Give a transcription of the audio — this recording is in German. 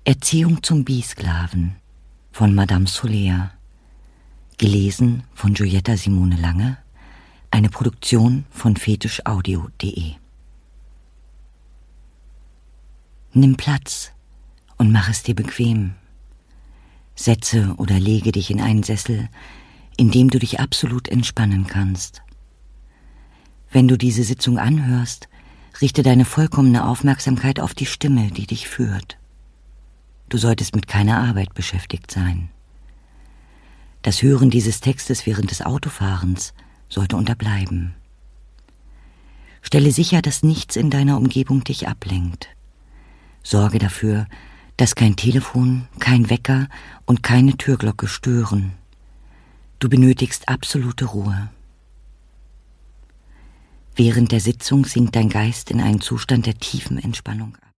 Erziehung zum Bisklaven von Madame Soler. Gelesen von Giulietta Simone Lange. Eine Produktion von fetischaudio.de. Nimm Platz und mach es dir bequem. Setze oder lege dich in einen Sessel, in dem du dich absolut entspannen kannst. Wenn du diese Sitzung anhörst, richte deine vollkommene Aufmerksamkeit auf die Stimme, die dich führt. Du solltest mit keiner Arbeit beschäftigt sein. Das Hören dieses Textes während des Autofahrens sollte unterbleiben. Stelle sicher, dass nichts in deiner Umgebung dich ablenkt. Sorge dafür, dass kein Telefon, kein Wecker und keine Türglocke stören. Du benötigst absolute Ruhe. Während der Sitzung sinkt dein Geist in einen Zustand der tiefen Entspannung ab.